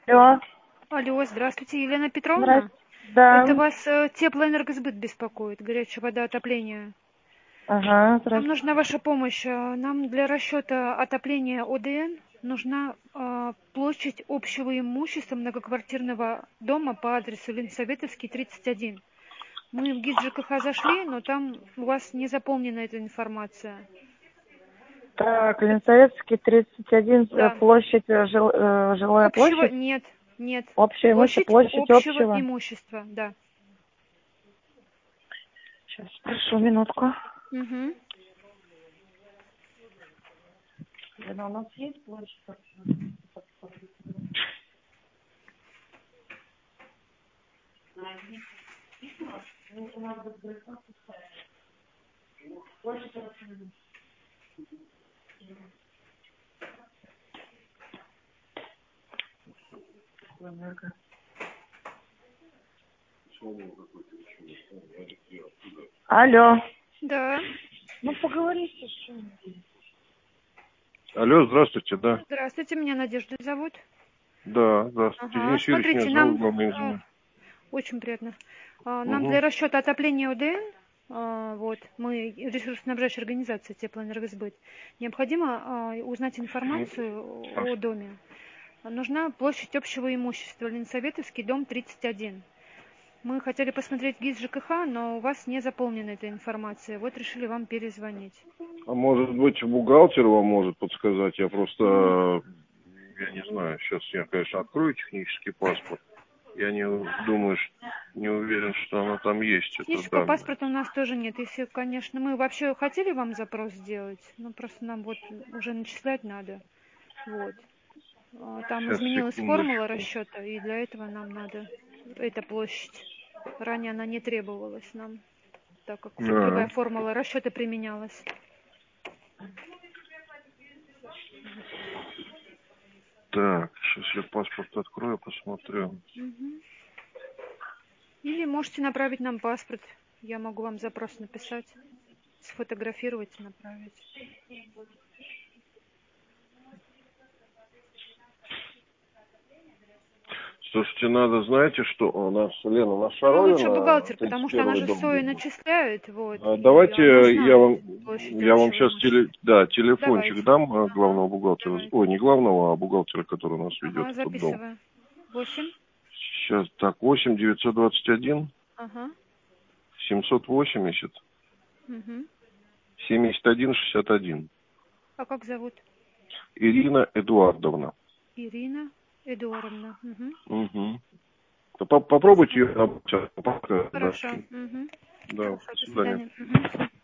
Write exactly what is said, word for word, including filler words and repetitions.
Алло. Алло, здравствуйте, Елена Петровна. Здравствуйте. Да. Это вас э, теплоэнергосбыт беспокоит, горячая вода, отопление. Ага, Нам здравствуйте. нужна ваша помощь. Э, Нам для расчета отопления О Д Н нужна э, площадь общего имущества многоквартирного дома по адресу Ленсоветовский, тридцать один. Мы в ГИС Ж К Х зашли, но там у вас не заполнена эта информация. Так, Ленсоветский, тридцать один, э, Да. площадь, э, жил- э, жилая Общего площадь. нет, нет. Общее имущество, Площадь площадь общего общего. имущества, да. Сейчас, прошу минутку. Угу. Лена, у нас есть площадь? Алло. Да. Ну, поговорите, что. Алло, здравствуйте, да. Здравствуйте, меня Надежда зовут. Да, здравствуйте. Ага, Денис Юрьевич меня смотрите, зовут, нам главный а, инженер. очень приятно. А, нам для Угу. расчета отопления О Д Н, а, вот, мы ресурсоснабжающая организация Теплоэнергосбыт, необходимо а, узнать информацию о доме. Нужна площадь общего имущества Ленсоветовский, дом тридцать один. Мы хотели посмотреть ГИС Ж К Х, но у вас не заполнена эта информация. Вот решили вам перезвонить. А может быть, бухгалтер вам может подсказать? Я просто, я не знаю, сейчас я, конечно, открою технический паспорт. Я не думаю, что- не уверен, что она там есть, это Технического данные. паспорта у нас тоже нет. Если, конечно, мы вообще хотели вам запрос сделать, но просто нам вот уже начислять надо. Вот. А, Там Сейчас, изменилась формула секундочку. расчета, и для этого нам надо эта площадь. Ранее она не требовалась нам, так как А, другая формула расчета применялась. так, сейчас я паспорт открою, посмотрю. Мгм. Или можете направить нам паспорт. Я могу вам запрос написать, сфотографировать и направить. Слушайте, надо, знаете, что у нас, Лена, у нас Ну, лучше Шаровина, бухгалтер, потому тридцать что она первый же дом СОИ был. начисляет, вот, А, и Давайте она я знает вам, площадь я вам общего сейчас имущества. теле, да, телефончик Давайте. дам э, Ага, главного бухгалтера. давайте. Ой, не главного, а бухгалтера, который у нас ведет Ага, этот дом. записываю. Восемь. Сейчас, так, восемь девятьсот двадцать один Ага. семьсот восемьдесят Угу. семьдесят один шестьдесят один. А как зовут? Ирина Эдуардовна. Ирина Эдуардовна. Угу. Угу. Попробуйте ее набрать. Хорошо. Угу. Да, Хорошо, до до свидания. свидания. Угу.